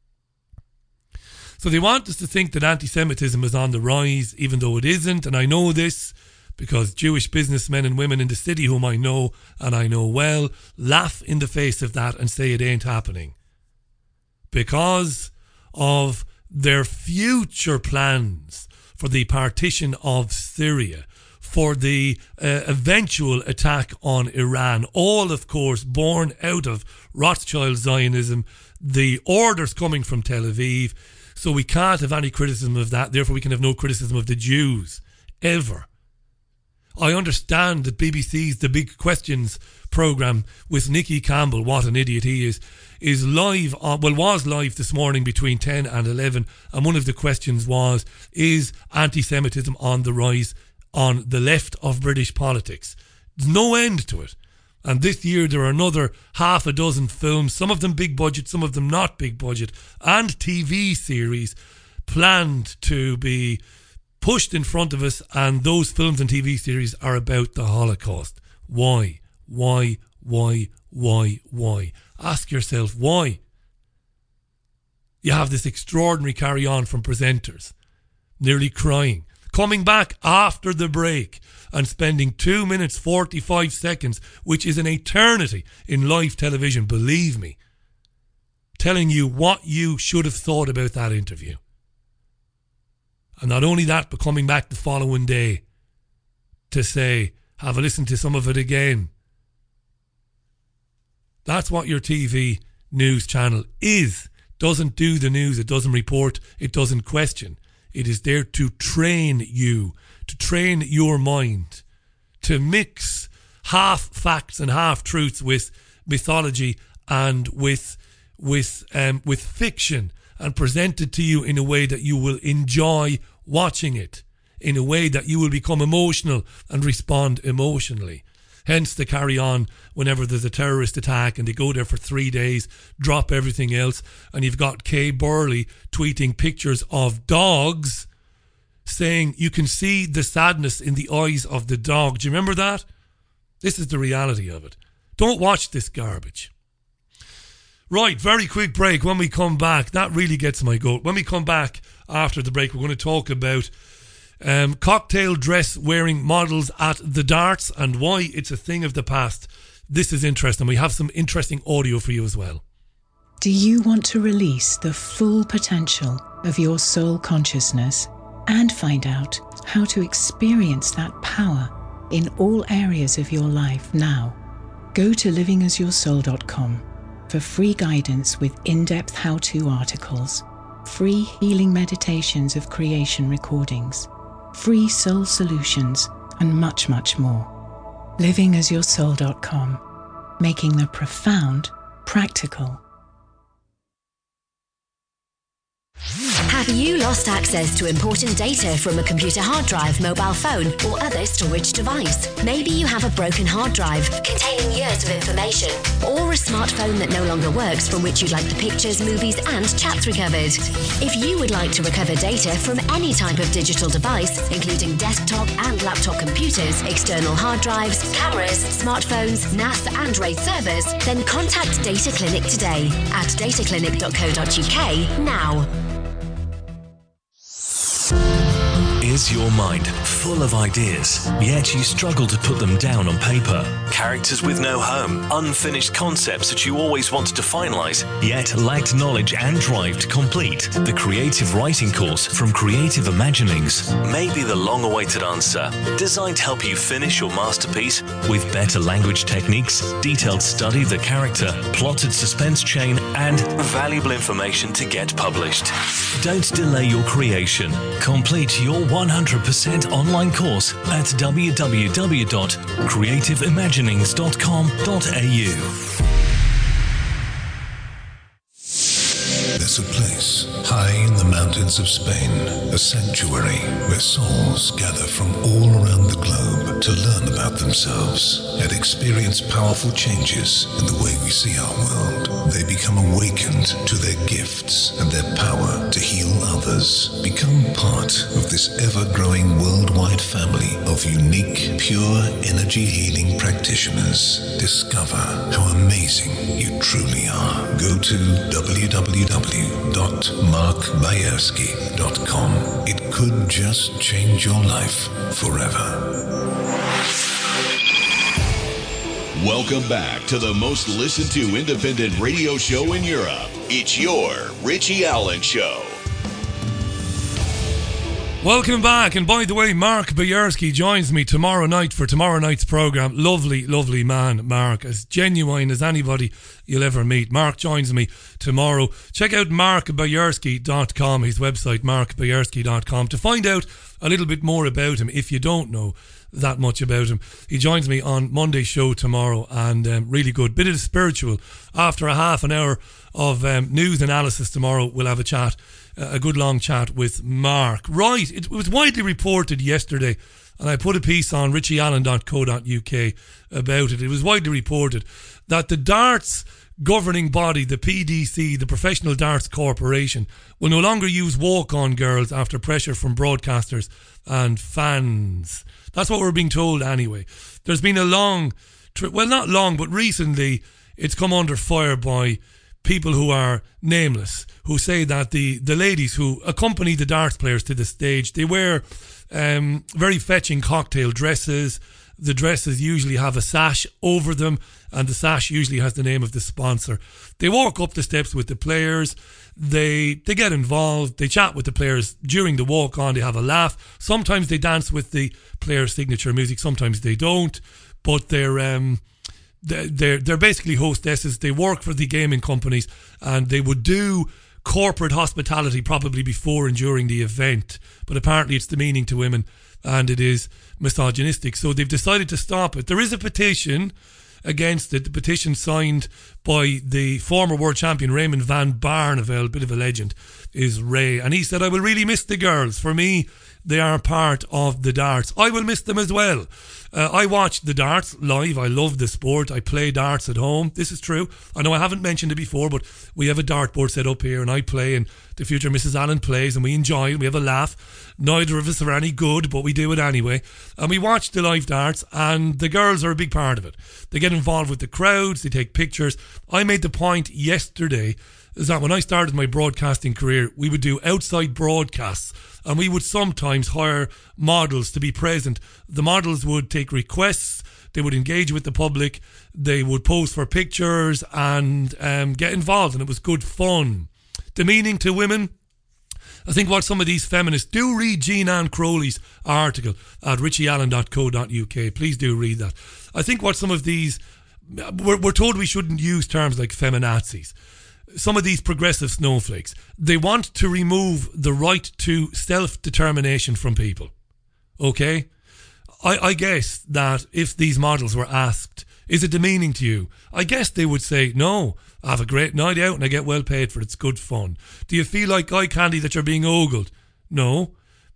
So they want us to think that anti-Semitism is on the rise, even though it isn't. And I know this because Jewish businessmen and women in the city whom I know, and I know well, laugh in the face of that and say it ain't happening. Because of their future plans for the partition of Syria, for the uh, eventual attack on Iran, all, of course, born out of Rothschild Zionism, the orders coming from Tel Aviv. So we can't have any criticism of that. Therefore, we can have no criticism of the Jews, ever. I understand that B B C's The Big Questions programme with Nicky Campbell, what an idiot he is, is live, on, well, was live this morning between ten and eleven. And one of the questions was, is anti-Semitism on the rise on the left of British politics? There's no end to it. And this year there are another half a dozen films, some of them big budget, some of them not big budget, and T V series planned to be pushed in front of us, and those films and T V series are about the Holocaust. Why? Why? Why? Why? Why? Ask yourself why. You have this extraordinary carry-on from presenters, nearly crying, coming back after the break and spending two minutes forty-five seconds, which is an eternity in live television, believe me, telling you what you should have thought about that interview. And not only that, but coming back the following day to say, have a listen to some of it again. That's what your T V news channel is. Doesn't do the news, it doesn't report, it doesn't question. It is there to train you, to train your mind, to mix half facts and half truths with mythology and with with um, with fiction, and present it to you in a way that you will enjoy watching it, in a way that you will become emotional and respond emotionally. Hence the carry on whenever there's a terrorist attack and they go there for three days, drop everything else, and you've got Kay Burley tweeting pictures of dogs saying you can see the sadness in the eyes of the dog. Do you remember that? This is the reality of it. Don't watch this garbage. Right, very quick break. When we come back, that really gets my goat. When we come back after the break, we're going to talk about um, cocktail dress wearing models at the darts and why it's a thing of the past. This is interesting. We have some interesting audio for you as well. Do you want to release the full potential of your soul consciousness and find out how to experience that power in all areas of your life now? Go to living as your soul dot com for free guidance with in-depth how-to articles, free healing meditations of creation recordings, free soul solutions, and much, much more. living as your soul dot com, making the profound practical. Have you lost access to important data from a computer hard drive, mobile phone, or other storage device? Maybe you have a broken hard drive containing years of information, or a smartphone that no longer works from which you'd like the pictures, movies, and chats recovered. If you would like to recover data from any type of digital device, including desktop and laptop computers, external hard drives, cameras, smartphones, N A S, and RAID servers, then contact Data Clinic today at data clinic dot co dot uk now. Is Is your mind full of ideas, yet you struggle to put them down on paper? Characters with no home, unfinished concepts that you always wanted to finalise, yet lacked knowledge and drive to complete? The creative writing course from Creative Imaginings may be the long-awaited answer. Designed to help you finish your masterpiece with better language techniques, detailed study of the character, plotted suspense chain, and valuable information to get published. Don't delay your creation. Complete your one hundred percent online course at w w w dot creative imaginings dot com dot a u. There's a place high in the mountains of Spain, a sanctuary where souls gather from all around the globe to learn about themselves and experience powerful changes in the way we see our world. They become awakened to their gifts and their power to heal others. Become part of this ever-growing worldwide family of unique, pure energy healing practitioners. Discover how amazing you truly are. Go to w w w dot mark bayersky dot com. It could just change your life forever. Welcome back to the most listened to independent radio show in Europe. It's your Richie Allen Show. Welcome back, and by the way, Mark Bayersky joins me tomorrow night for tomorrow night's programme. Lovely, lovely man, Mark, as genuine as anybody you'll ever meet. Mark joins me tomorrow. Check out mark bayersky dot com, his website, mark bayersky dot com, to find out a little bit more about him if you don't know that much about him. He joins me on Monday's show tomorrow, and um, really good. Bit of the spiritual. After a half an hour of um, news analysis tomorrow, we'll have a chat. A good long chat with Mark. Right, it was widely reported yesterday, and I put a piece on richie allen dot co dot u k about it. It was widely reported that the darts governing body, the P D C, the Professional Darts Corporation, will no longer use walk-on girls after pressure from broadcasters and fans. That's what we're being told anyway. There's been a long, tri- well not long, but recently it's come under fire by people who are nameless, who say that the, the ladies who accompany the darts players to the stage, they wear um, very fetching cocktail dresses. The dresses usually have a sash over them, and the sash usually has the name of the sponsor. They walk up the steps with the players. They they get involved. They chat with the players during the walk on. They have a laugh. Sometimes they dance with the players' signature music. Sometimes they don't. But they're um, they're they're basically hostesses. They work for the gaming companies, and they would do corporate hospitality probably before and during the event. But apparently, it's demeaning to women, and it is misogynistic. So they've decided to stop it. There is a petition against it. The petition signed by the former world champion Raymond van Barneveld, a bit of a legend, is Ray. And he said, I will really miss the girls. For me, they are part of the darts. I will miss them as well. Uh, I watch the darts live. I love the sport. I play darts at home. This is true. I know I haven't mentioned it before, but we have a dartboard set up here, and I play, and the future Missus Allen plays, and we enjoy it. We have a laugh. Neither of us are any good, but we do it anyway. And we watch the live darts, and the girls are a big part of it. They get involved with the crowds. They take pictures. I made the point yesterday is that when I started my broadcasting career, we would do outside broadcasts, and we would sometimes hire models to be present. The models would take requests, they would engage with the public, they would pose for pictures and um, get involved, and it was good fun. Demeaning to women? I think what some of these feminists do, read Jean Ann Crowley's article at richie allen dot co dot u k. Please do read that. I think what some of these, we're, we're told we shouldn't use terms like feminazis. Some of these progressive snowflakes, they want to remove the right to self-determination from people. Okay? I, I guess that if these models were asked, is it demeaning to you? I guess they would say, no, I have a great night out and I get well paid for it. It's good fun. Do you feel like eye candy that you're being ogled? No.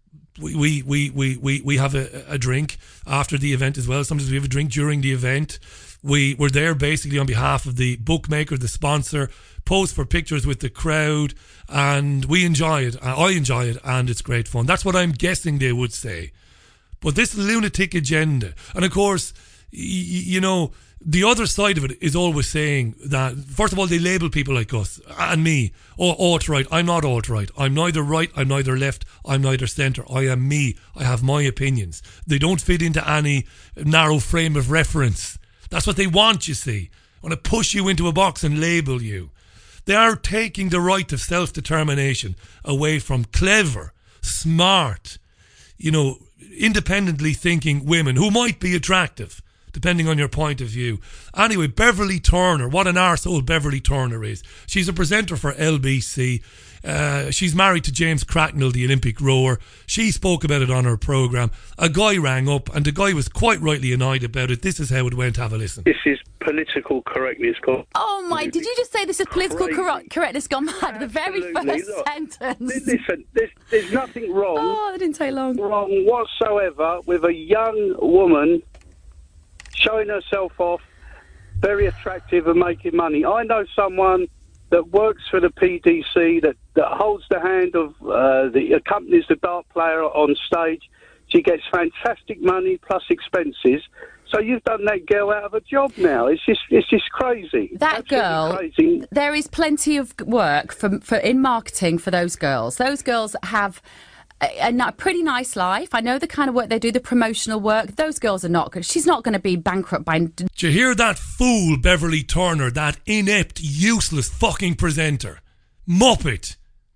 We we, we, we, we, we have a, a drink after the event as well. Sometimes we have a drink during the event. We were there basically on behalf of the bookmaker, the sponsor, pose for pictures with the crowd, and we enjoy it. I enjoy it, and it's great fun. That's what I'm guessing they would say. But this lunatic agenda, and of course, you know, the other side of it is always saying that, first of all, they label people like us and me, oh, alt-right. I'm not alt-right. I'm neither right, I'm neither left, I'm neither centre. I am me. I have my opinions. They don't fit into any narrow frame of reference. That's what they want, you see. I want to push you into a box and label you. They are taking the right of self-determination away from clever, smart, you know, independently thinking women who might be attractive, depending on your point of view. Anyway, Beverly Turner, what an arsehole Beverly Turner is. She's a presenter for L B C. Uh, she's married to James Cracknell, the Olympic rower. She spoke about it on her programme. A guy rang up, and the guy was quite rightly annoyed about it. This is how it went. Have a listen. This is political correctness. Oh my, did you just say this is political cor- correctness gone mad? The very first Look, sentence. Listen, there's, there's nothing wrong. Oh, that didn't take long. Wrong whatsoever with a young woman showing herself off, very attractive and making money. I know someone that works for the P D C that, that holds the hand of uh, the accompanies the dart player on stage. She gets fantastic money plus expenses. So you've done that girl out of a job now. It's just, it's just crazy. That Absolutely girl, crazy. There is plenty of work for, for in marketing for those girls. Those girls have a, a pretty nice life. I know the kind of work they do, the promotional work. Those girls are not good. She's not going to be bankrupt by... Do you hear that fool Beverly Turner, that inept, useless fucking presenter? Muppet.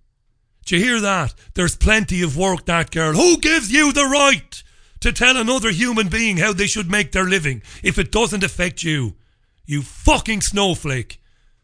Do you hear that? There's plenty of work, that girl. Who gives you the right to tell another human being how they should make their living if it doesn't affect you? You fucking snowflake.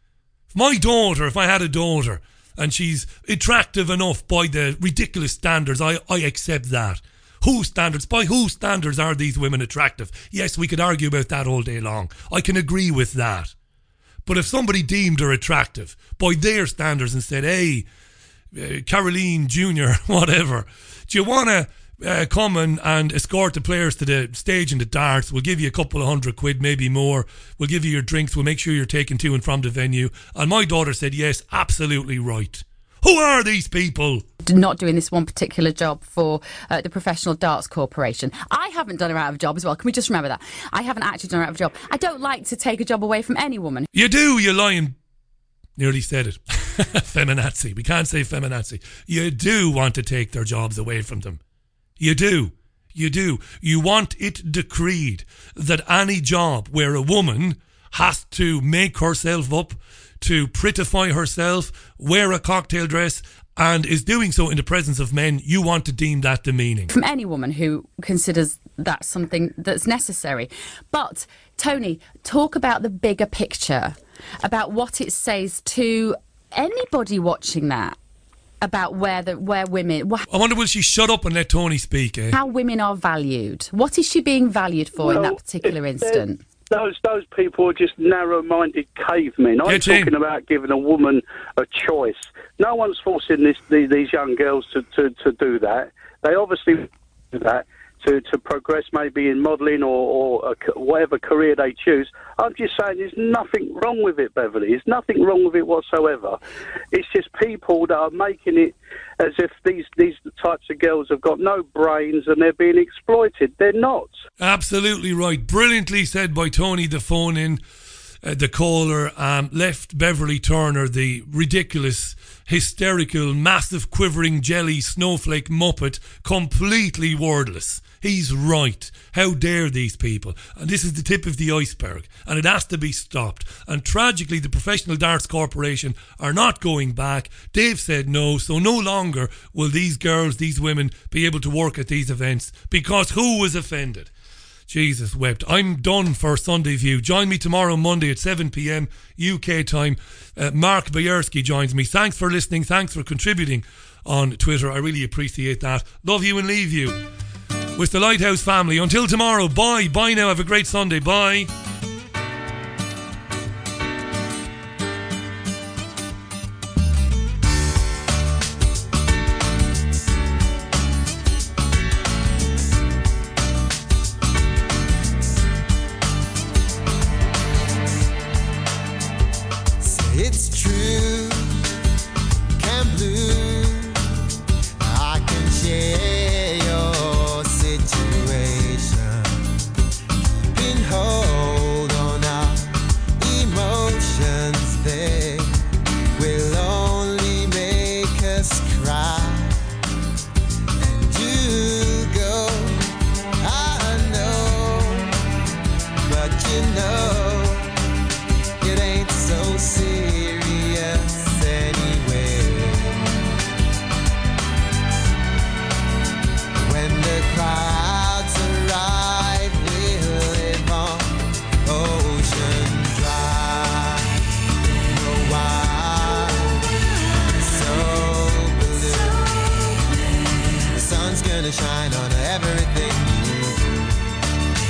If my daughter, if I had a daughter, and she's attractive enough by the ridiculous standards, I, I accept that. Whose standards? By whose standards are these women attractive? Yes, we could argue about that all day long. I can agree with that. But if somebody deemed her attractive by their standards and said, hey, uh, Caroline Junior, whatever, do you want to uh, come and, and escort the players to the stage in the darts? We'll give you a couple of hundred quid, maybe more. We'll give you your drinks. We'll make sure you're taken to and from the venue. And my daughter said, yes, absolutely right. Who are these people? Not doing this one particular job for uh, the Professional Darts Corporation. I haven't done her out of a job as well. Can we just remember that? I haven't actually done her out of a job. I don't like to take a job away from any woman. You do, you lying... Nearly said it. Feminazi. We can't say feminazi. You do want to take their jobs away from them. You do. You do. You want it decreed that any job where a woman has to make herself up, to prettify herself, wear a cocktail dress, and is doing so in the presence of men, you want to deem that demeaning. From any woman who considers that something that's necessary. But, Tony, talk about the bigger picture, about what it says to anybody watching that, about where the where women... Wh- I wonder, will she shut up and let Tony speak, eh? How women are valued. What is she being valued for well, in that particular instant? Those those people are just narrow-minded cavemen. I'm Get talking in. about giving a woman a choice. No one's forcing this, these, these young girls to, to, to do that. They obviously do that to, to progress maybe in modelling or, or a, whatever career they choose. I'm just saying there's nothing wrong with it, Beverly. There's nothing wrong with it whatsoever. It's just people that are making it as if these, these types of girls have got no brains and they're being exploited. They're not. Absolutely right. Brilliantly said by Tony, the phone in, uh, the caller, um, left Beverly Turner, the ridiculous, hysterical, massive quivering jelly snowflake muppet, completely wordless. He's right. How dare these people? And this is the tip of the iceberg. And it has to be stopped. And tragically, the Professional Darts Corporation are not going back. They've said no. So no longer will these girls, these women, be able to work at these events. Because who was offended? Jesus wept. I'm done for Sunday View. Join me tomorrow, Monday at seven p.m. U K time. Uh, Mark Bayersky joins me. Thanks for listening. Thanks for contributing on Twitter. I really appreciate that. Love you and leave you with the Lighthouse family. Until tomorrow, bye. Bye now. Have a great Sunday. Bye.